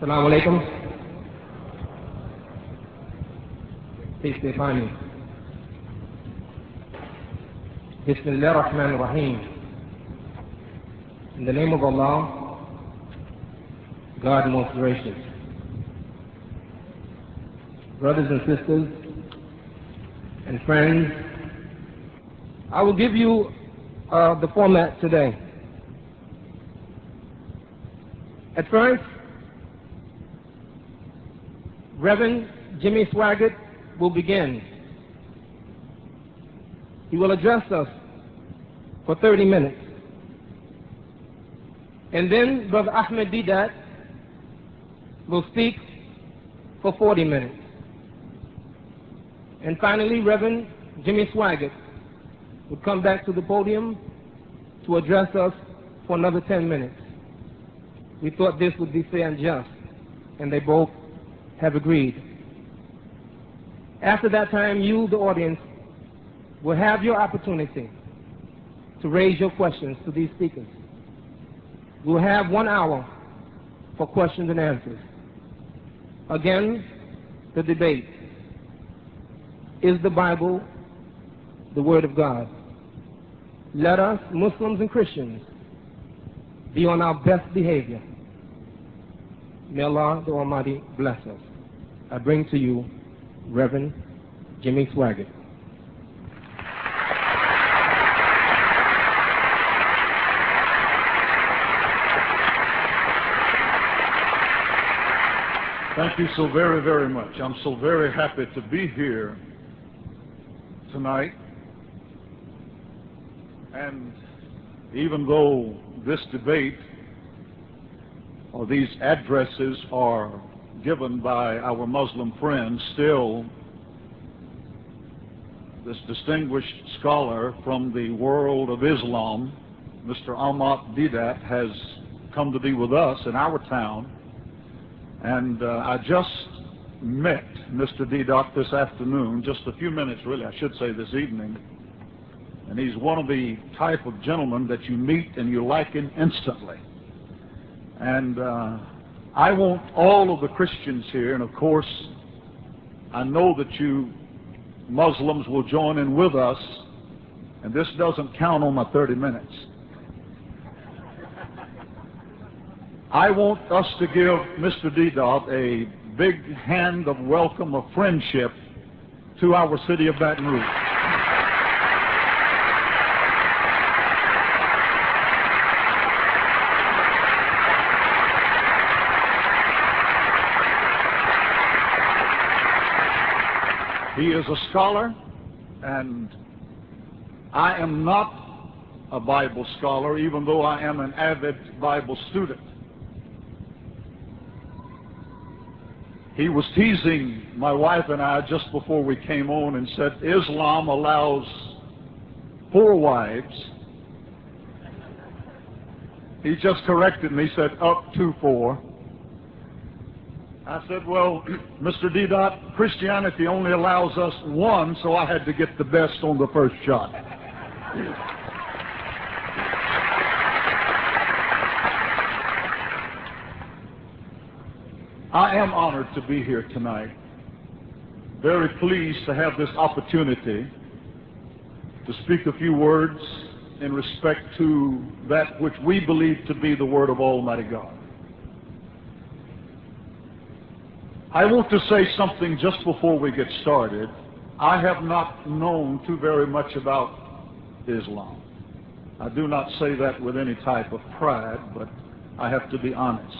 Assalamu alaikum. Peace be upon you. Bismillah ar-Rahman ar-Rahim. In the name of Allah, God most gracious. Brothers and sisters and friends, I will give you the format today. At first, Reverend Jimmy Swaggart will begin. He will address us for 30 minutes. And then Brother Ahmed Deedat will speak for 40 minutes. And finally, Reverend Jimmy Swaggart will come back to the podium to address us for another 10 minutes. We thought this would be fair and just, and they both have agreed. After that time, you, the audience, will have your opportunity to raise your questions to these speakers. We'll have 1 hour for questions and answers. Again, the debate. Is the Bible the Word of God? Let us, Muslims and Christians, be on our best behavior. May Allah the Almighty bless us. I bring to you Reverend Jimmy Swaggart. Thank you so very, very much. I'm so very happy to be here tonight. And even though this debate or these addresses are given by our Muslim friends, still this distinguished scholar from the world of Islam, Mr. Ahmed Deedat, has come to be with us in our town. And I just met Mr. Deedat this afternoon, just a few minutes really, I should say this evening. And he's one of the type of gentlemen that you meet and you like him instantly. And I want all of the Christians here, and of course, I know that you Muslims will join in with us, and this doesn't count on my 30 minutes. I want us to give Mr. Deedat a big hand of welcome, of friendship to our city of Baton Rouge. He is a scholar, and I am not a Bible scholar, even though I am an avid Bible student. He was teasing my wife and I just before we came on and said, Islam allows 4 wives. He just corrected me, said up to 4. I said, well, Mr. Deedat, Christianity only allows us 1, so I had to get the best on the first shot. I am honored to be here tonight. Very pleased to have this opportunity to speak a few words in respect to that which we believe to be the Word of Almighty God. I want to say something just before we get started. I have not known too very much about Islam. I do not say that with any type of pride, but I have to be honest.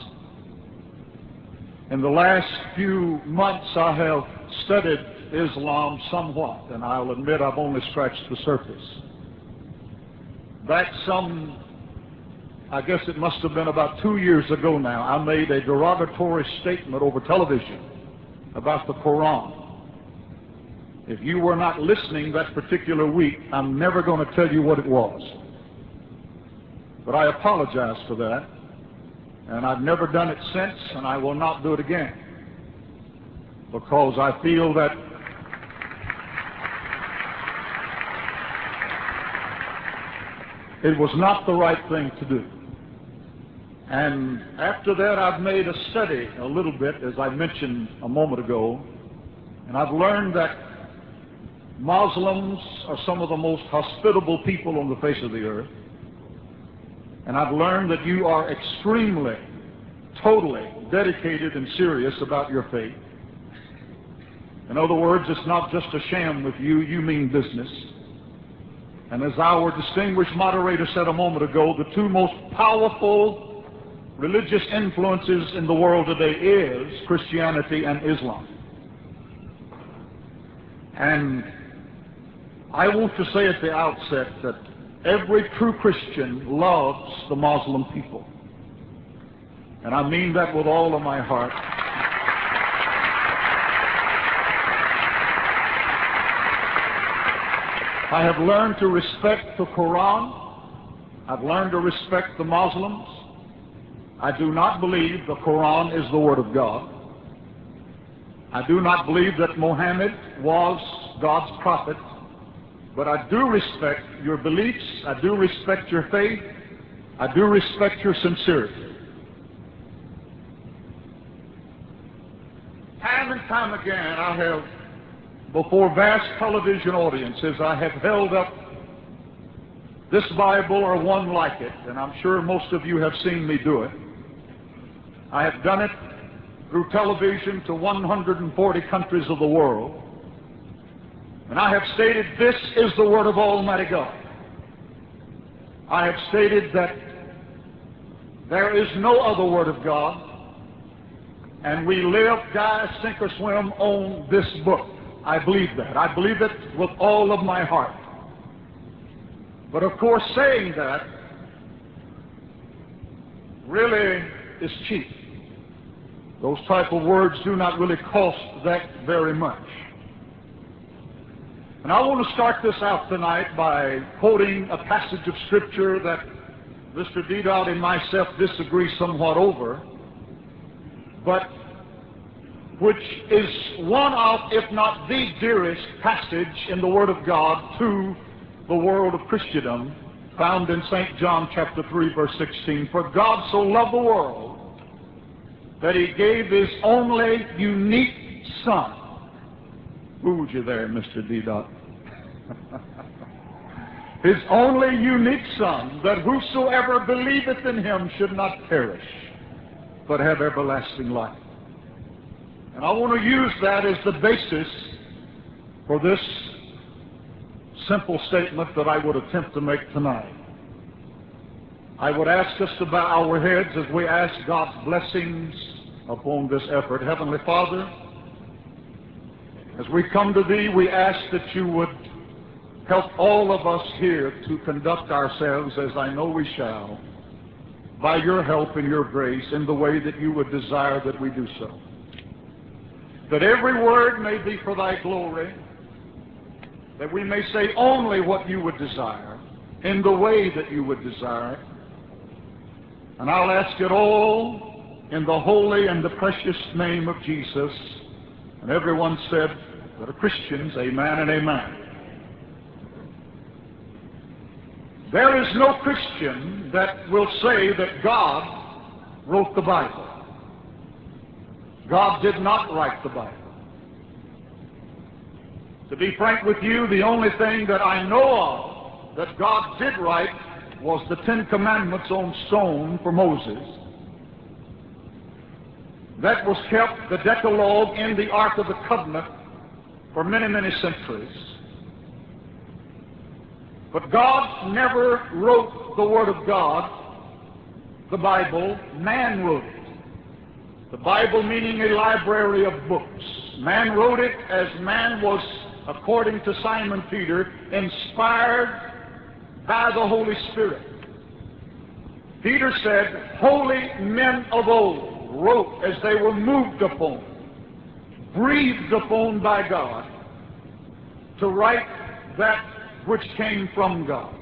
In the last few months, I have studied Islam somewhat, and I'll admit I've only scratched the surface. Back I guess it must have been about 2 years ago now, I made a derogatory statement over television about the Quran. If you were not listening that particular week, I'm never going to tell you what it was. But I apologize for that, and I've never done it since, and I will not do it again, because I feel that it was not the right thing to do. And after that, I've made a study a little bit, as I mentioned a moment ago, and I've learned that Muslims are some of the most hospitable people on the face of the earth. And I've learned that you are extremely, totally dedicated and serious about your faith. In other words, it's not just a sham with you, you mean business. And as our distinguished moderator said a moment ago, the two most powerful religious influences in the world today is Christianity and Islam. And I want to say at the outset that every true Christian loves the Muslim people. And I mean that with all of my heart. I have learned to respect the Quran. I've learned to respect the Muslims. I do not believe the Quran is the Word of God. I do not believe that Muhammad was God's prophet. But I do respect your beliefs. I do respect your faith. I do respect your sincerity. Time and time again, I have, before vast television audiences, I have held up this Bible or one like it, and I'm sure most of you have seen me do it. I have done it through television to 140 countries of the world, and I have stated this is the Word of Almighty God. I have stated that there is no other Word of God, and we live, die, sink or swim on this book. I believe that. I believe it with all of my heart. But of course, saying that really is cheap. Those type of words do not really cost that very much. And I want to start this out tonight by quoting a passage of Scripture that Mr. Deedat and myself disagree somewhat over, but which is one of, if not the dearest passage in the Word of God to the world of Christendom, found in St. John chapter 3, verse 16. For God so loved the world that He gave His only unique Son. Who'd you there, Mr. Deedat? His only unique Son, that whosoever believeth in Him should not perish, but have everlasting life. And I want to use that as the basis for this simple statement that I would attempt to make tonight. I would ask us to bow our heads as we ask God's blessings upon this effort. Heavenly Father, as we come to Thee, we ask that You would help all of us here to conduct ourselves, as I know we shall, by Your help and Your grace in the way that You would desire that we do so. That every word may be for Thy glory, that we may say only what You would desire, in the way that You would desire. And I'll ask it all in the holy and the precious name of Jesus. And everyone said that are Christians, amen and amen. There is no Christian that will say that God wrote the Bible. God did not write the Bible. To be frank with you, the only thing that I know of that God did write was the 10 Commandments on stone for Moses. That was kept, the Decalogue, in the Ark of the Covenant for many, many centuries. But God never wrote the Word of God, the Bible. Man wrote it. The Bible meaning a library of books. Man wrote it as man was, according to Simon Peter, inspired by the Holy Spirit. Peter said, holy men of old wrote as they were moved upon, breathed upon by God, to write that which came from God.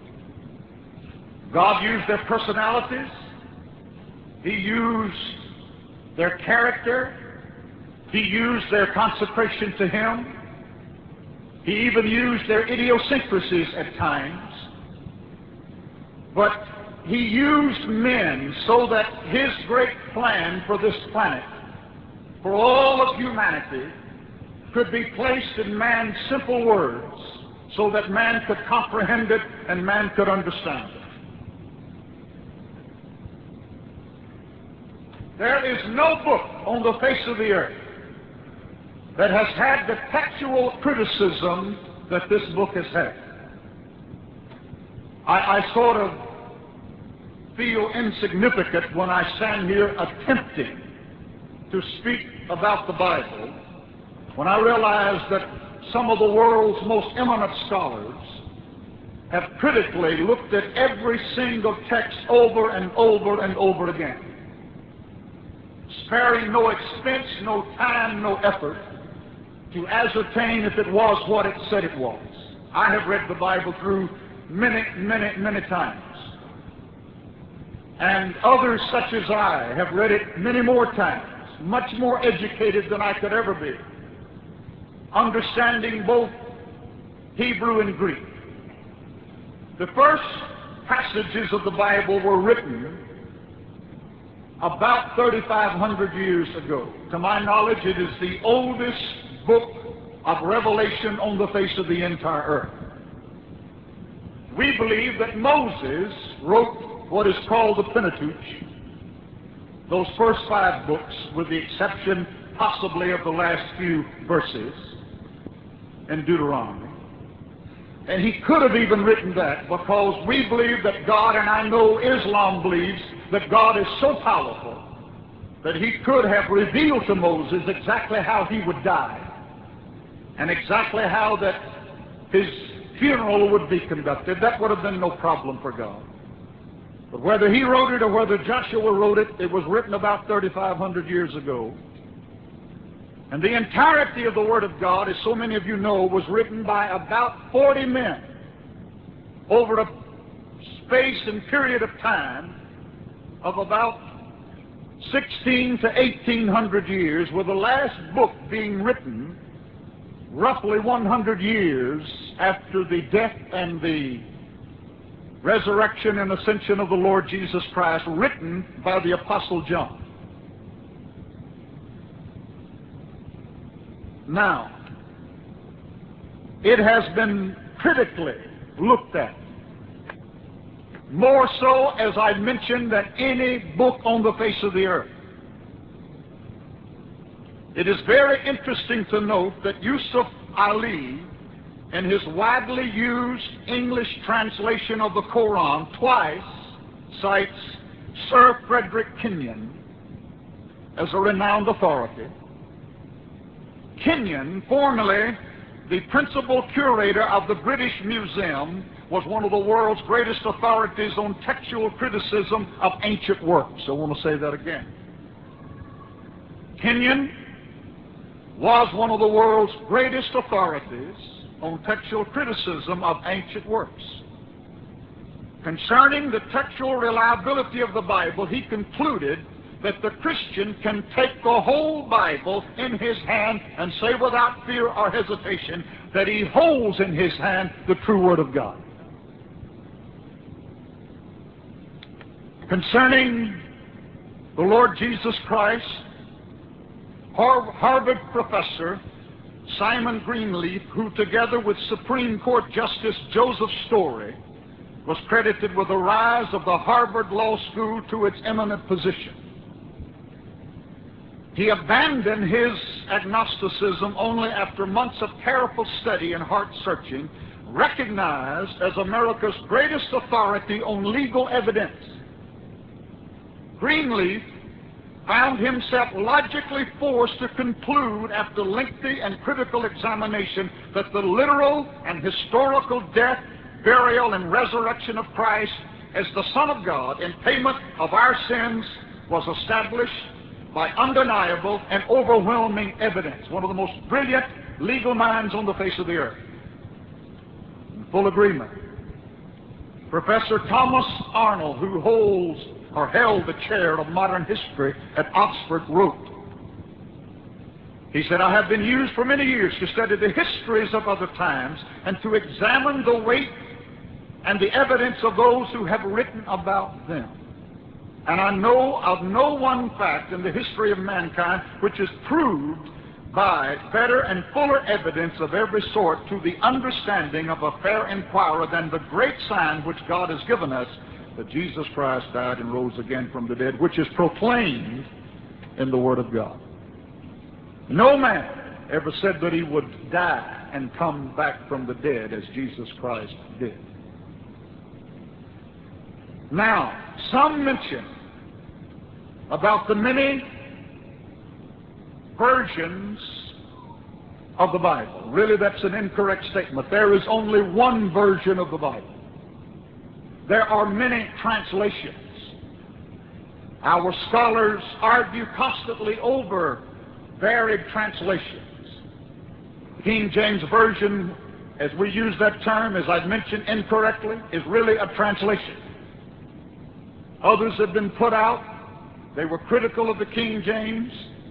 God used their personalities. He used their character. He used their consecration to Him. He even used their idiosyncrasies at times. But he used men so that his great plan for this planet, for all of humanity, could be placed in man's simple words so that man could comprehend it and man could understand it. There is no book on the face of the earth that has had the textual criticism that this book has had. I sort of feel insignificant when I stand here attempting to speak about the Bible, when I realize that some of the world's most eminent scholars have critically looked at every single text over and over and over again, sparing no expense, no time, no effort to ascertain if it was what it said it was. I have read the Bible through many times. And others such as I have read it many more times, much more educated than I could ever be, understanding both Hebrew and Greek. The first passages of the Bible were written about 3,500 years ago. To my knowledge, it is the oldest book of revelation on the face of the entire earth. We believe that Moses wrote what is called the Pentateuch, those first 5 books, with the exception possibly of the last few verses in Deuteronomy. And he could have even written that because we believe that God, and I know Islam believes, that God is so powerful that he could have revealed to Moses exactly how he would die and exactly how that his funeral would be conducted. That would have been no problem for God. But whether he wrote it or whether Joshua wrote it, it was written about 3,500 years ago. And the entirety of the Word of God, as so many of you know, was written by about 40 men over a space and period of time of about 16 to 1800 years, with the last book being written roughly 100 years after the death and the resurrection and ascension of the Lord Jesus Christ, written by the Apostle John. Now, it has been critically looked at, more so, as I mentioned, than any book on the face of the earth. It is very interesting to note that Yusuf Ali, in his widely used English translation of the Quran, twice cites Sir Frederick Kenyon as a renowned authority. Kenyon, formerly the principal curator of the British Museum, was one of the world's greatest authorities on textual criticism of ancient works. I want to say that again. Kenyon was one of the world's greatest authorities on textual criticism of ancient works. Concerning the textual reliability of the Bible, he concluded that the Christian can take the whole Bible in his hand and say without fear or hesitation that he holds in his hand the true Word of God. Concerning the Lord Jesus Christ, Harvard professor Simon Greenleaf, who together with Supreme Court Justice Joseph Story was credited with the rise of the Harvard Law School to its eminent position, he abandoned his agnosticism only after months of careful study and heart-searching, recognized as America's greatest authority on legal evidence. Greenleaf found himself logically forced to conclude after lengthy and critical examination that the literal and historical death, burial, and resurrection of Christ as the Son of God in payment of our sins was established by undeniable and overwhelming evidence. One of the most brilliant legal minds on the face of the earth. In full agreement. Professor Thomas Arnold, who holds or held the chair of modern history at Oxford, wrote, he said, "I have been used for many years to study the histories of other times and to examine the weight and the evidence of those who have written about them. And I know of no one fact in the history of mankind which is proved by better and fuller evidence of every sort to the understanding of a fair inquirer than the great sign which God has given us, that Jesus Christ died and rose again from the dead, which is proclaimed in the Word of God. No man ever said that he would die and come back from the dead as Jesus Christ did. Now, some mention about the many versions of the Bible. Really, that's an incorrect statement. There is only one version of the Bible. There are many translations. Our scholars argue constantly over varied translations. The King James Version, as we use that term, as I've mentioned incorrectly, is really a translation. Others have been put out. They were critical of the King James,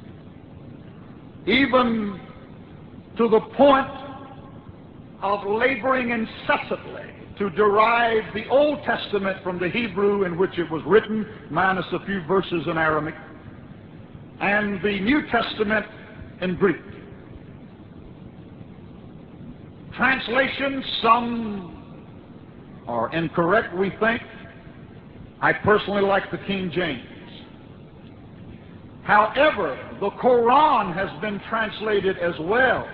even to the point of laboring incessantly to derive the Old Testament from the Hebrew in which it was written, minus a few verses in Aramaic, and the New Testament in Greek. Translations, some are incorrect, we think. I personally like the King James. However, the Quran has been translated as well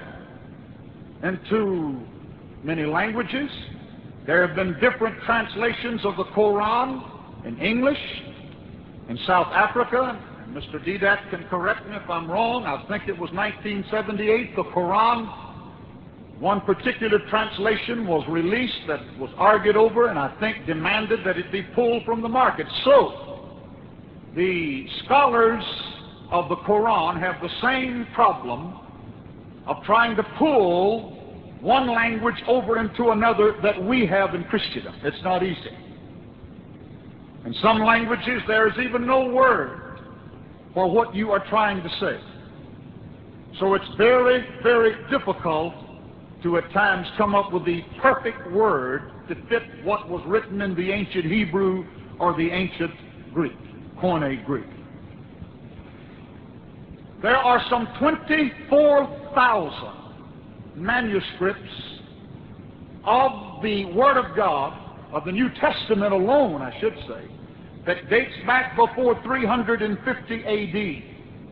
into many languages. There have been different translations of the Quran in English, in South Africa, and Mr. Deedat can correct me if I'm wrong. I think it was 1978, the Quran, one particular translation was released that was argued over and I think demanded that it be pulled from the market. So, the scholars of the Quran have the same problem of trying to pull one language over into another that we have in Christendom. It's not easy. In some languages, there is even no word for what you are trying to say. So it's very, very difficult to at times come up with the perfect word to fit what was written in the ancient Hebrew or the ancient Greek, Koine Greek. There are some 24,000 manuscripts of the Word of God, of the New Testament alone, I should say, that dates back before 350 A.D.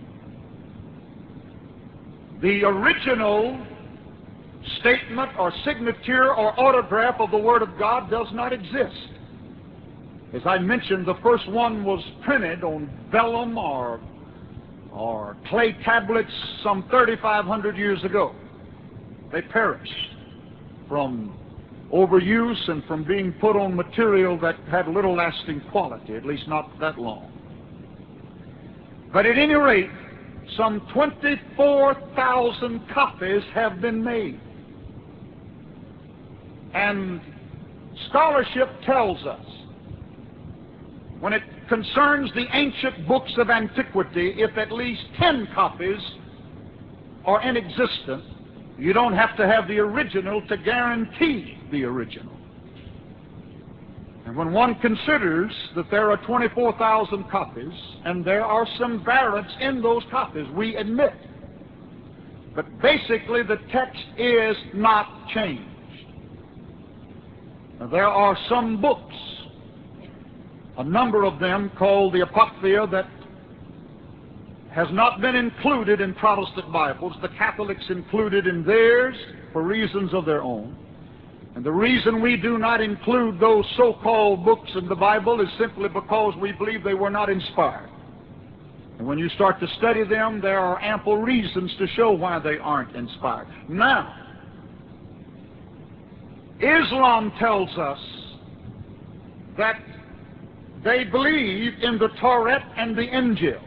The original statement or signature or autograph of the Word of God does not exist. As I mentioned, the first one was printed on vellum or clay tablets some 3,500 years ago. They perished from overuse and from being put on material that had little lasting quality, at least not that long. But at any rate, some 24,000 copies have been made. And scholarship tells us, when it concerns the ancient books of antiquity, if at least 10 copies are in existence, you don't have to have the original to guarantee the original. And when one considers that there are 24,000 copies, and there are some variants in those copies, we admit, but basically the text is not changed. Now, there are some books, a number of them called the Apocrypha, that has not been included in Protestant Bibles. The Catholics included in theirs for reasons of their own. And the reason we do not include those so-called books in the Bible is simply because we believe they were not inspired. And when you start to study them, there are ample reasons to show why they aren't inspired. Now, Islam tells us that they believe in the Torah and the Injil.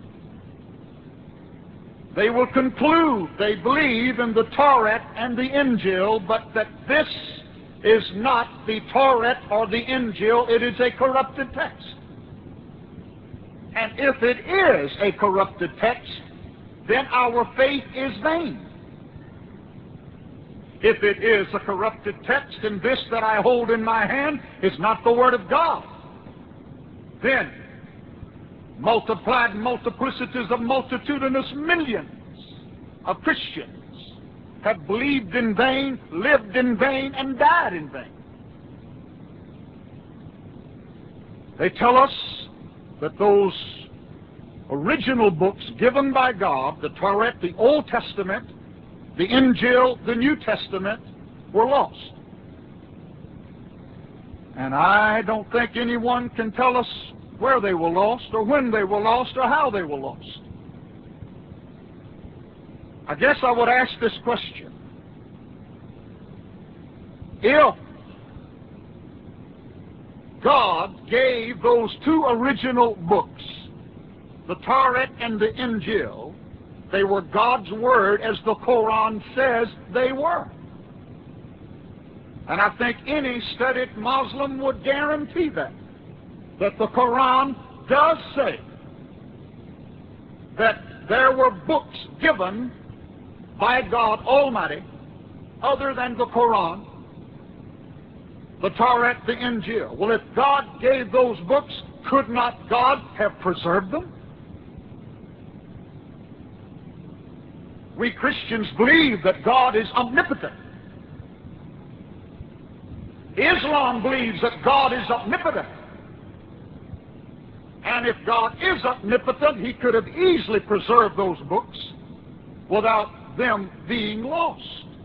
They will conclude they believe in the Torah and the Injil, but that this is not the Torah or the Injil, it is a corrupted text. And if it is a corrupted text, then our faith is vain. If it is a corrupted text, and this that I hold in my hand is not the Word of God, then multiplied multiplicities of multitudinous millions of Christians have believed in vain, lived in vain, and died in vain. They tell us that those original books given by God, the Torah, the Old Testament, the Injil, the New Testament, were lost. And I don't think anyone can tell us where they were lost, or when they were lost, or how they were lost. I guess I would ask this question. If God gave those two original books, the Torah and the Injil, they were God's Word as the Quran says they were. And I think any studied Muslim would guarantee that the Quran does say that there were books given by God Almighty other than the Quran, the Torah, the Injil. Well, if God gave those books, could not God have preserved them? We Christians believe that God is omnipotent. Islam believes that God is omnipotent. And if God is omnipotent, He could have easily preserved those books without them being lost.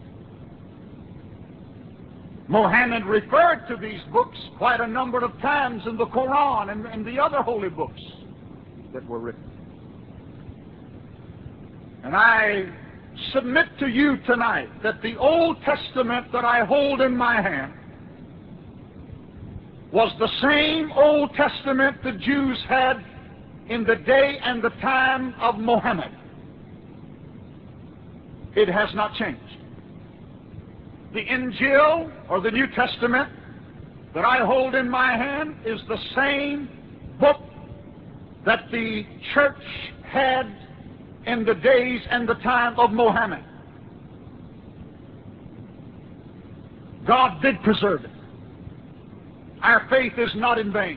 Muhammad referred to these books quite a number of times in the Quran and the other holy books that were written. And I submit to you tonight that the Old Testament that I hold in my hand was the same Old Testament the Jews had in the day and the time of Muhammad. It has not changed. The Injil, or the New Testament, that I hold in my hand is the same book that the church had in the days and the time of Muhammad. God did preserve it. Our faith is not in vain.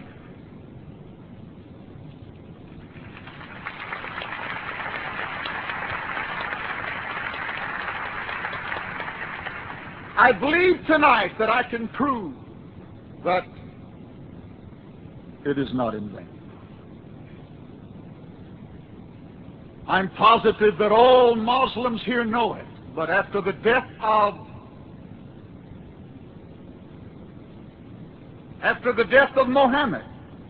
I believe tonight that I can prove that it is not in vain. I'm positive that all Muslims here know it, but after the death of Muhammad,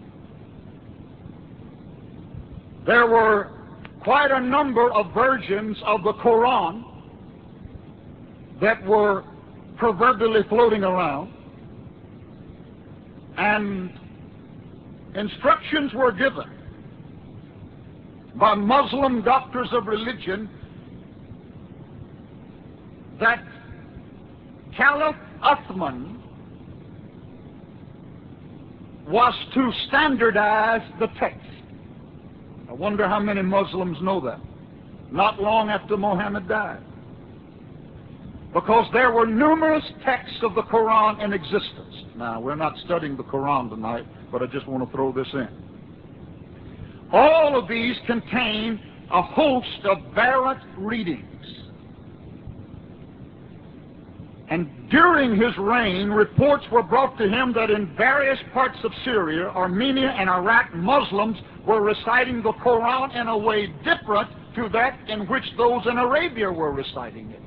there were quite a number of versions of the Quran that were proverbially floating around, and instructions were given by Muslim doctors of religion that Caliph Uthman was to standardize the text. I wonder how many Muslims know that. Not long after Muhammad died. Because there were numerous texts of the Quran in existence. Now, we're not studying the Quran tonight, but I just want to throw this in. All of these contain a host of variant readings. And during his reign, reports were brought to him that in various parts of Syria, Armenia, and Iraq, Muslims were reciting the Quran in a way different to that in which those in Arabia were reciting it.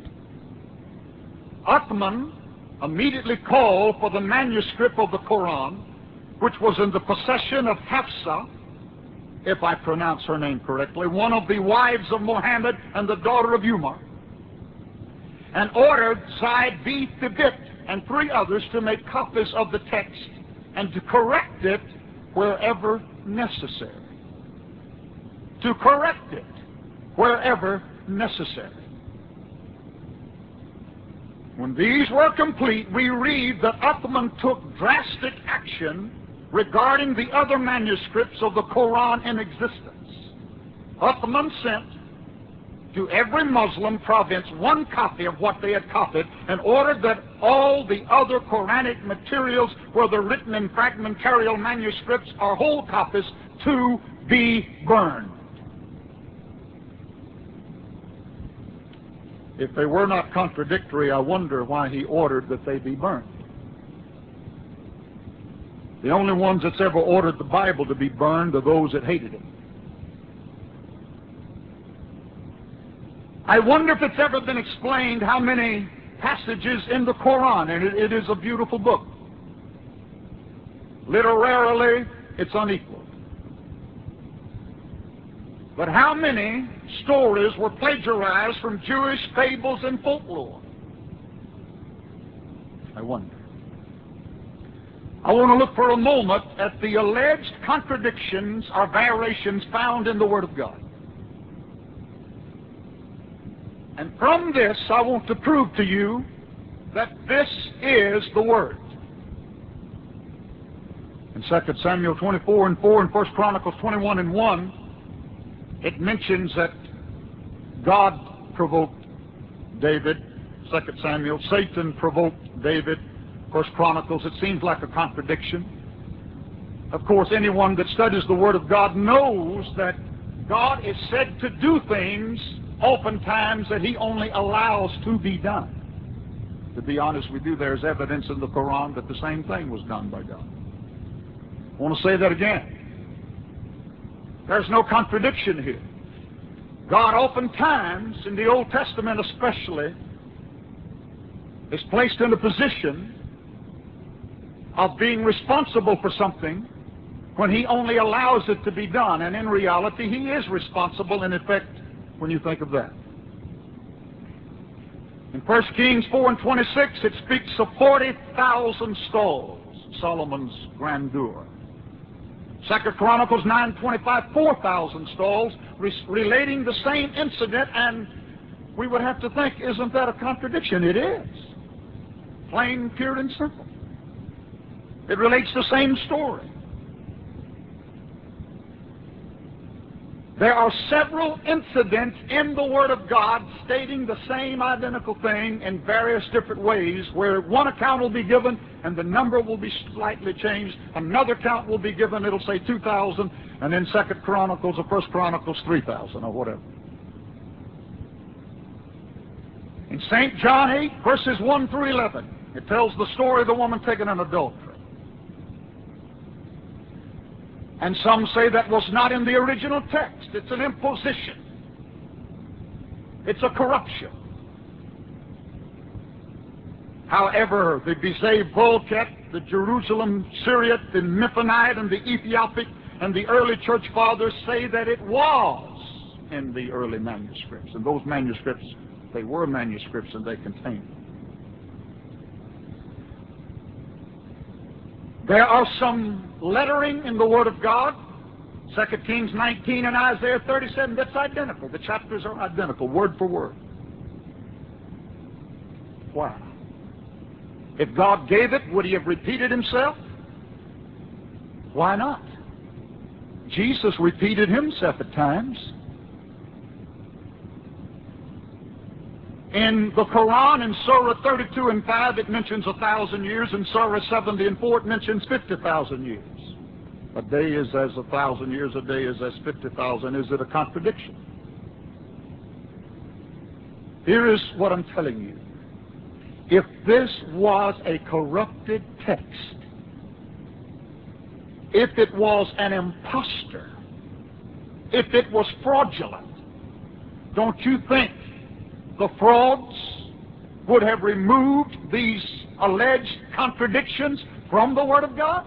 Uthman immediately called for the manuscript of the Quran, which was in the possession of Hafsa, if I pronounce her name correctly, one of the wives of Muhammad and the daughter of Umar, and ordered Zayd bin Thabit and 3 others to make copies of the text and to correct it wherever necessary. To correct it wherever necessary. When these were complete, we read that Uthman took drastic action regarding the other manuscripts of the Quran in existence. Uthman sent to every Muslim province one copy of what they had copied, and ordered that all the other Quranic materials, whether written in fragmentarial manuscripts or whole copies, to be burned. If they were not contradictory, I wonder why he ordered that they be burned. The only ones that's ever ordered the Bible to be burned are those that hated it. I wonder if it's ever been explained how many passages in the Quran, and it is a beautiful book. Literarily, it's unequaled. But how many stories were plagiarized from Jewish fables and folklore? I wonder. I want to look for a moment at the alleged contradictions or variations found in the Word of God. And from this, I want to prove to you that this is the Word. In 2 Samuel 24:4 and 1 Chronicles 21:1, it mentions that God provoked David. 2 Samuel, Satan provoked David. 1 Chronicles, it seems like a contradiction. Of course, anyone that studies the Word of God knows that God is said to do things oftentimes that He only allows to be done. To be honest with you, there's evidence in the Quran that the same thing was done by God. I want to say that again. There's no contradiction here. God oftentimes, in the Old Testament especially, is placed in a position of being responsible for something when He only allows it to be done. And in reality, He is responsible in effect when you think of that. In 1 Kings 4:26, it speaks of 40,000 stalls, Solomon's grandeur. 2 Chronicles 9:25, 4,000 stalls, relating the same incident, and we would have to think, isn't that a contradiction? It is. Plain, pure, and simple. It relates the same story. There are several incidents in the Word of God stating the same identical thing in various different ways, where one account will be given and the number will be slightly changed. Another account will be given, it'll say 2,000, and then 2 Chronicles or 1 Chronicles 3,000 or whatever. In St. John 8, verses 1 through 11, it tells the story of the woman taken in adultery. And some say that was not in the original text. It's an imposition. It's a corruption. However, the Bizet-Volket, the Jerusalem Syriac, the Myphonite, and the Ethiopic, and the early church fathers say that it was in the early manuscripts. And those manuscripts, they were manuscripts and they contained it. There are some lettering in the Word of God, 2 Kings 19 and Isaiah 37, that's identical. The chapters are identical, word for word. Why? If God gave it, would He have repeated Himself? Why not? Jesus repeated Himself at times. In the Quran, in Surah 32 and 5, it mentions 1,000 years. In Surah 70 and 4, it mentions 50,000 years. A day is as 1,000 years, a day is as 50,000. Is it a contradiction? Here is what I'm telling you. If this was a corrupted text, if it was an impostor, if it was fraudulent, don't you think the frauds would have removed these alleged contradictions from the Word of God?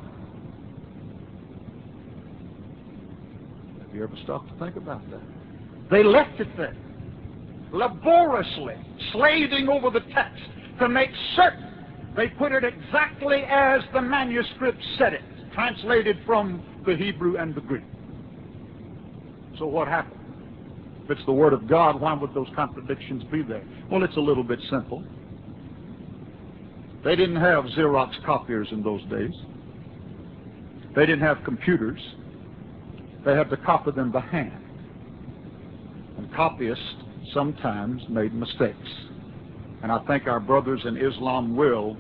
Have you ever stopped to think about that? They left it there, laboriously slaving over the text to make certain they put it exactly as the manuscript said it, translated from the Hebrew and the Greek. So what happened? If it's the Word of God, why would those contradictions be there? Well, it's a little bit simple. They didn't have Xerox copiers in those days. They didn't have computers. They had to copy them by hand. And copyists sometimes made mistakes. And I think our brothers in Islam will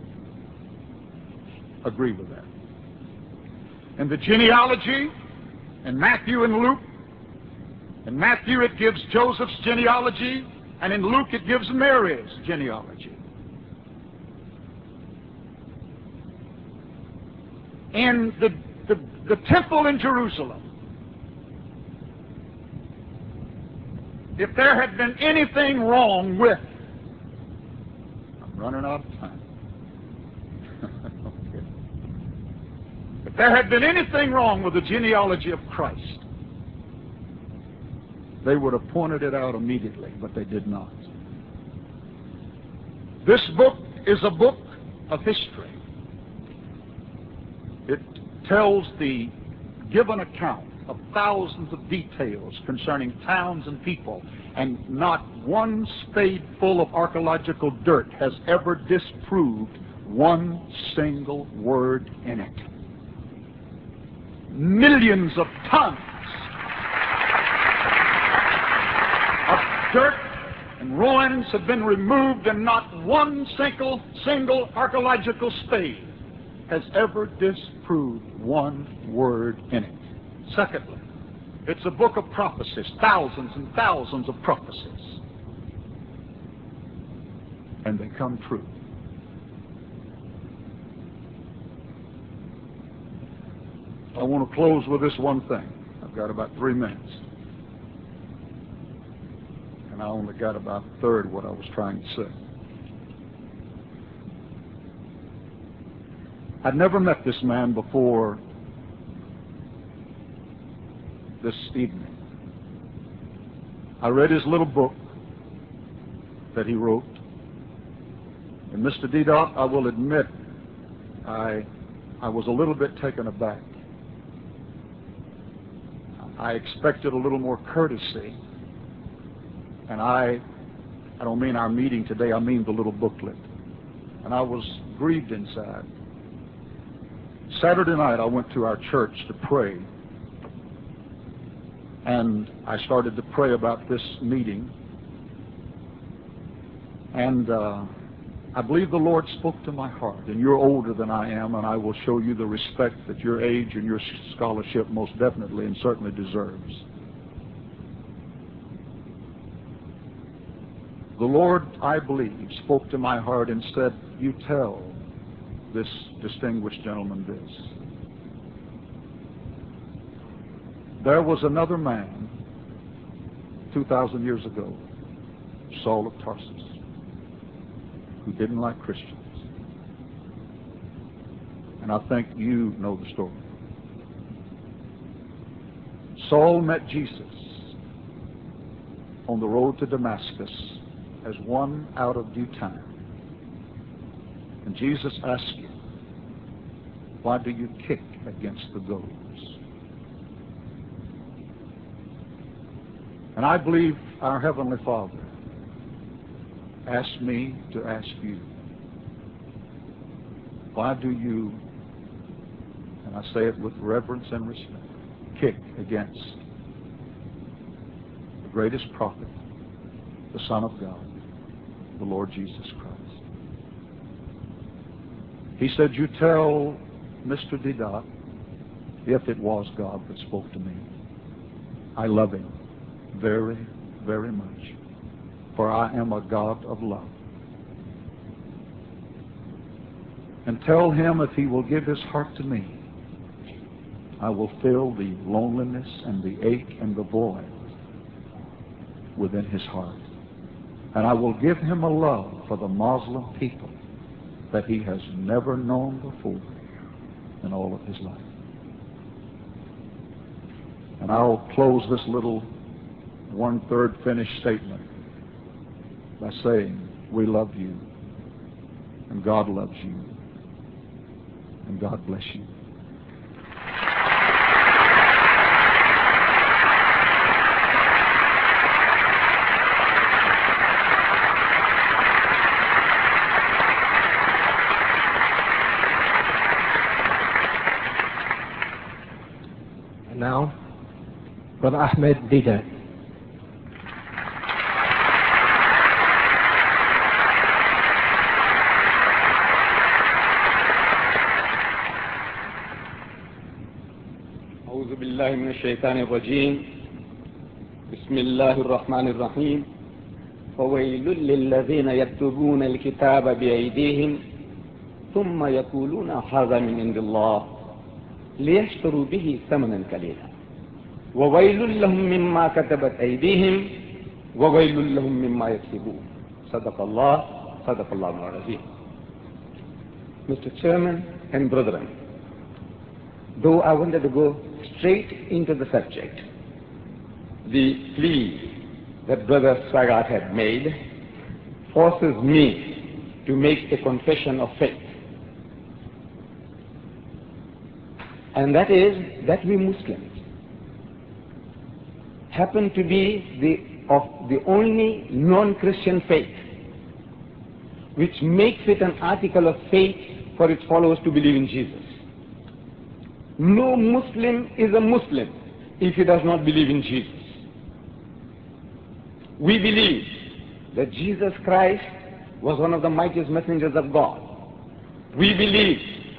agree with that. In the genealogy, in Matthew and Luke, in Matthew it gives Joseph's genealogy, and in Luke it gives Mary's genealogy. In the temple in Jerusalem, if there had been anything wrong with, I'm running out of time. Okay. If there had been anything wrong with the genealogy of Christ, they would have pointed it out immediately, but they did not. This book is a book of history. It tells the given account of thousands of details concerning towns and people, and not one spadeful of archaeological dirt has ever disproved one single word in it. Millions of tons of dirt and ruins have been removed, and not one single archaeological spade has ever disproved one word in it. Secondly, it's a book of prophecies, thousands and thousands of prophecies, and they come true. I want to close with this one thing. I've got about 3 minutes, and I only got about a third of what I was trying to say. I'd never met this man before this evening. I read his little book that he wrote, and Mr. Deedat, I will admit, I was a little bit taken aback. I expected a little more courtesy, and I don't mean our meeting today, I mean the little booklet. And I was grieved inside. Saturday night I went to our church to pray, and I started to pray about this meeting, and I believe the Lord spoke to my heart. And you're older than I am, and I will show you the respect that your age and your scholarship most definitely and certainly deserves. The Lord, I believe, spoke to my heart and said, you tell this distinguished gentleman this. There was another man 2,000 years ago, Saul of Tarsus, who didn't like Christians. And I think you know the story. Saul met Jesus on the road to Damascus as one out of due time. And Jesus asked him, why do you kick against the goads? And I believe our Heavenly Father asked me to ask you, why do you, and I say it with reverence and respect, kick against the greatest prophet, the Son of God, the Lord Jesus Christ? He said, you tell Mr. Deedat, if it was God that spoke to me, I love him very, very much, for I am a God of love. And tell him if he will give his heart to me, I will fill the loneliness and the ache and the void within his heart. And I will give him a love for the Muslim people that he has never known before in all of his life. And I'll close this little one-third finished statement by saying, we love you, and God loves you, and God bless you. And now, Brother Ahmed Deedat. من الشيطان الرجيم بسم الله الرحمن الرحيم فويل للذين يكتبون الكتاب بأيديهم ثم يقولون هذا من عند الله ليشتروا به ثمنا قليلا وويل لهم مما كتبت أيديهم وويل لهم مما يكسبون صدق الله العظيم. Mr. Chairman and brethren, though I wanted to go straight into the subject, the plea that Brother Swaggart had made forces me to make a confession of faith. And that is that we Muslims happen to be of the only non-Christian faith which makes it an article of faith for its followers to believe in Jesus. No Muslim is a Muslim if he does not believe in Jesus. We believe that Jesus Christ was one of the mightiest messengers of God. We believe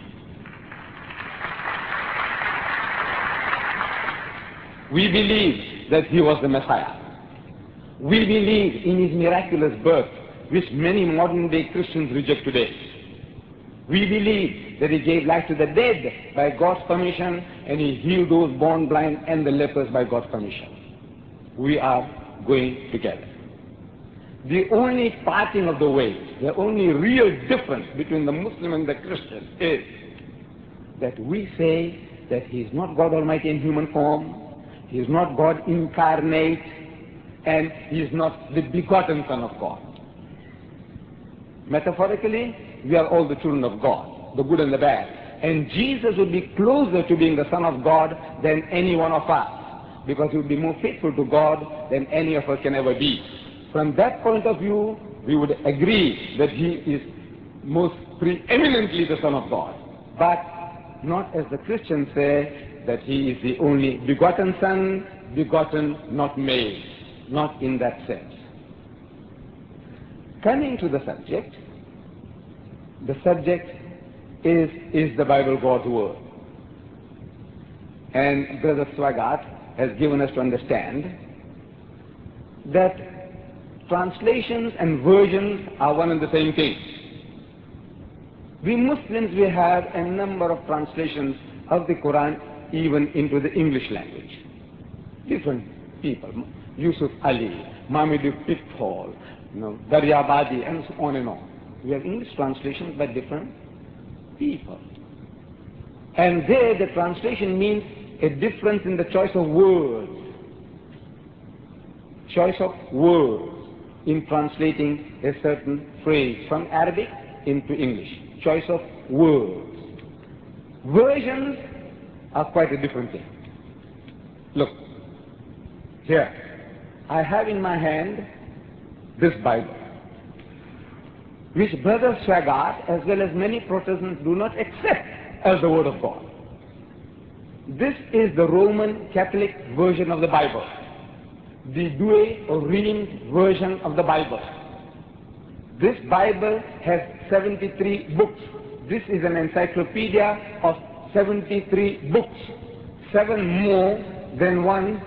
that he was the Messiah. We believe in his miraculous birth, which many modern day Christians reject today. We believe that he gave life to the dead by God's permission, and he healed those born blind and the lepers by God's permission. We are going together. The only parting of the ways, the only real difference between the Muslim and the Christian is that we say that he is not God Almighty in human form, he is not God incarnate, and he is not the begotten Son of God. Metaphorically, we are all the children of God, the good and the bad. And Jesus would be closer to being the Son of God than any one of us, because he would be more faithful to God than any of us can ever be. From that point of view, we would agree that he is most preeminently the Son of God. But not as the Christians say, that he is the only begotten Son, begotten, not made. Not in that sense. Coming to the subject is the Bible God's Word. And Brother Swaggart has given us to understand that translations and versions are one and the same thing. We Muslims, we have a number of translations of the Quran even into the English language. Different people, Yusuf Ali, Mamadu Pitfall, Daryabadi, and so on and on. We have English translations by different people. And there the translation means a difference in the choice of words. Choice of words in translating a certain phrase from Arabic into English. Choice of words. Versions are quite a different thing. Look, here, I have in my hand this Bible, which Brother Swaggart, as well as many Protestants, do not accept as the Word of God. This is the Roman Catholic version of the Bible, the Douay-Rheims version of the Bible. This Bible has 73 books. This is an encyclopedia of 73 books, 7 more than one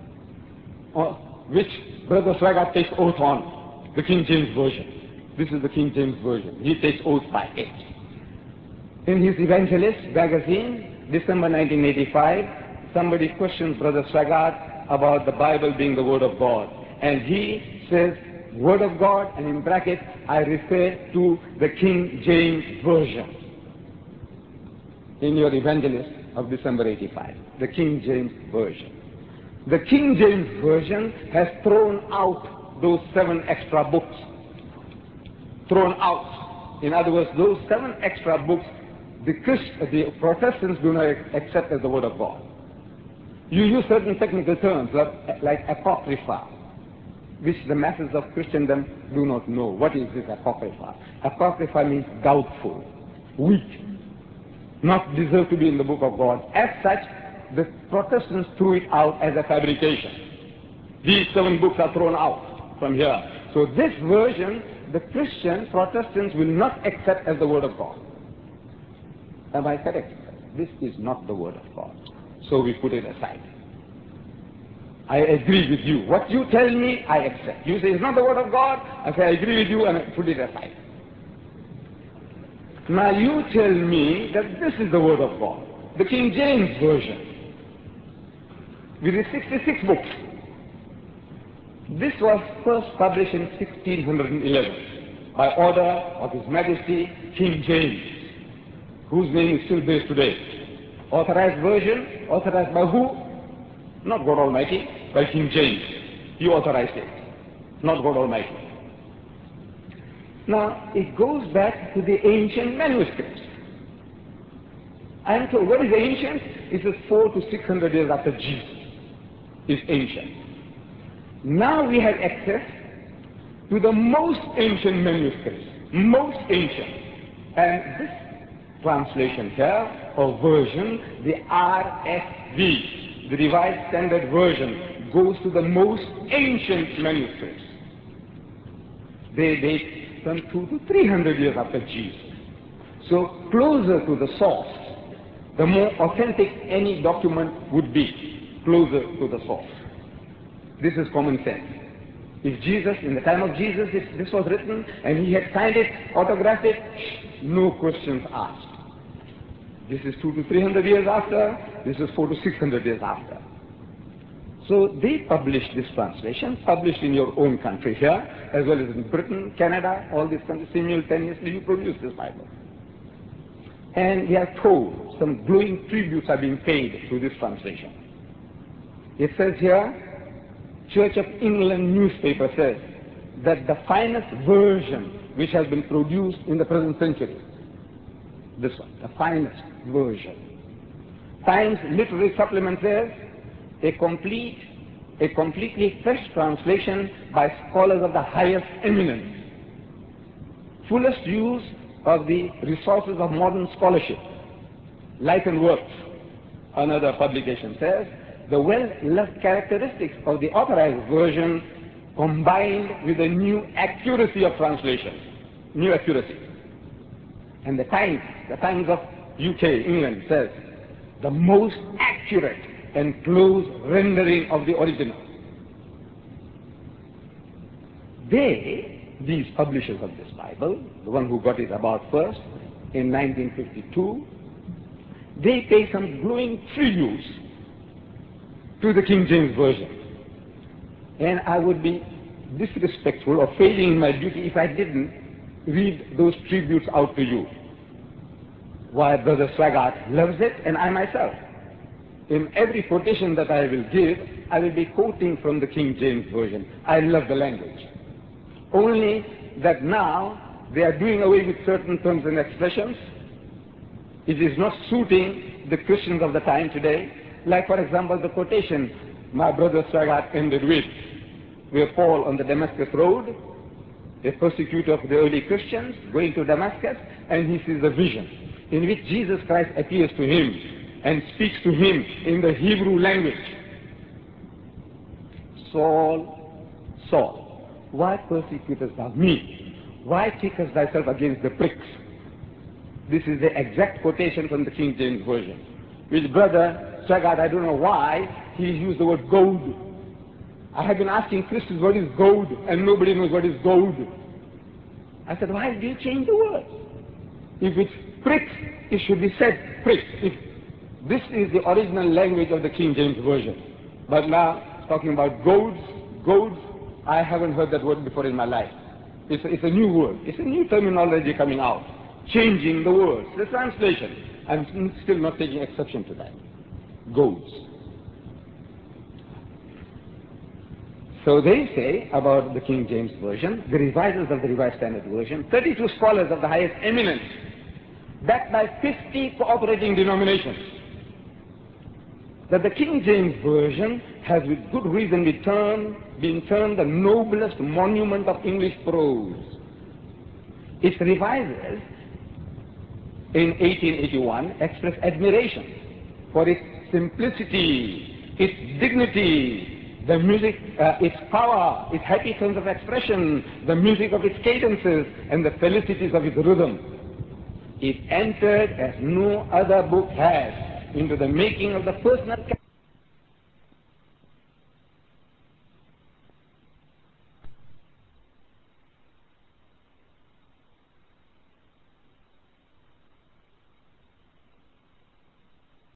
which Brother Swaggart takes oath on, the King James Version. This is the King James Version. He takes oath by it. In his Evangelist magazine, December 1985, somebody questions Brother Swaggart about the Bible being the Word of God. And he says, Word of God, and in brackets, I refer to the King James Version. In your Evangelist of December 85, the King James Version. The King James Version has thrown out those 7 extra books. Thrown out. In other words, those 7 extra books, the Protestants do not accept as the Word of God. You use certain technical terms like Apocrypha, which the masses of Christendom do not know. What is this Apocrypha? Apocrypha means doubtful, weak, not deserve to be in the book of God. As such, the Protestants threw it out as a fabrication. These 7 books are thrown out from here. So this version, the Christian Protestants will not accept as the Word of God. Am I correct? This is not the Word of God. So we put it aside. I agree with you. What you tell me, I accept. You say it's not the word of God, I say I agree with you and I put it aside. Now you tell me that this is the word of God, the King James Version, with its 66 books. This was first published in 1611 by order of His Majesty King James, whose name is still based today. Authorized version, authorized by who? Not God Almighty, by King James. He authorized it, not God Almighty. Now, it goes back to the ancient manuscripts. I am told, what is ancient? It is 400 to 600 years after Jesus is ancient. Now we have access to the most ancient manuscripts, most ancient. And this translation here, or version, the RSV, the Revised Standard Version, goes to the most ancient manuscripts. They date some 200 to 300 years after Jesus. So closer to the source, the more authentic any document would be, closer to the source. This is common sense. If Jesus, in the time of Jesus, if this was written and he had signed it, autographed it, no questions asked. This is 200 to 300 years after, this is 400 to 600 years after. So they published this translation, published in your own country here, as well as in Britain, Canada, all these countries, simultaneously you produce this Bible. And we are told some glowing tributes are being paid to this translation. It says here, Church of England newspaper says that the finest version which has been produced in the present century, this one, the finest version. Times Literary Supplement says, a completely fresh translation by scholars of the highest eminence. Fullest use of the resources of modern scholarship. Life and Works, another publication says, the well-loved characteristics of the authorized version combined with a new accuracy of translation. New accuracy. And the Times of UK, England says, the most accurate and close rendering of the original. These publishers of this Bible, the one who got it about first in 1952, they pay some glowing tributes to the King James Version. And I would be disrespectful or failing in my duty if I didn't read those tributes out to you. Why, Brother Swaggart loves it, and I myself. In every quotation that I will give, I will be quoting from the King James Version. I love the language. Only that now they are doing away with certain terms and expressions. It is not suiting the Christians of the time today. Like, for example, the quotation my brother Swaggart ended with, where Paul on the Damascus road, a persecutor of the early Christians, going to Damascus, and he sees a vision in which Jesus Christ appears to him and speaks to him in the Hebrew language. Saul, Saul, why persecutest thou me? Why kickest thyself against the pricks? This is the exact quotation from the King James Version. With Brother Swaggart, I don't know why he used the word goad. I have been asking Christians what is goad, and nobody knows what is goad. I said, why do you change the word? If it's pricks, it should be said pricks. If this is the original language of the King James Version. But now, talking about goads, I haven't heard that word before in my life. It's a new word. It's a new terminology coming out. Changing the words, the translation. I'm still not taking exception to that. Goads. So they say about the King James Version, the revisers of the Revised Standard Version, 32 scholars of the highest eminence, backed by 50 cooperating denominations, that the King James Version has with good reason been termed the noblest monument of English prose. Its revisers in 1881 expressed admiration for its simplicity, its dignity, the music, its power, its happy turns of expression, the music of its cadences, and the felicities of its rhythm. It entered as no other book has into the making of the personal